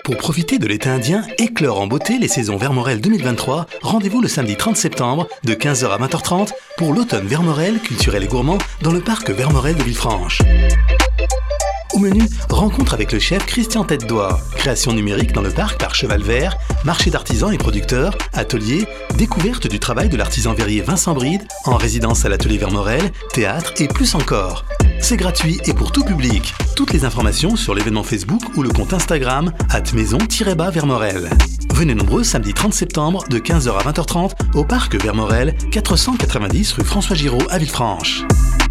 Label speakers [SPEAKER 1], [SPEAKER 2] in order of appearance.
[SPEAKER 1] Pour profiter de l'été indien, éclore en beauté les saisons Vermorel 2023, rendez-vous le samedi 30 septembre de 15h à 20h30 pour l'automne Vermorel culturel et gourmand dans le parc Vermorel de Villefranche. Au menu, rencontre avec le chef Christian Tête-d'Oie, création numérique dans le parc par Cheval Vert, marché d'artisans et producteurs, atelier, découverte du travail de l'artisan verrier Vincent Bride, en résidence à l'atelier Vermorel, théâtre et plus encore. C'est gratuit et pour tout public. Toutes les informations sur l'événement Facebook ou le compte Instagram @maison-vermorel. Venez nombreux samedi 30 septembre de 15h à 20h30 au parc Vermorel, 490 rue François Giraud à Villefranche.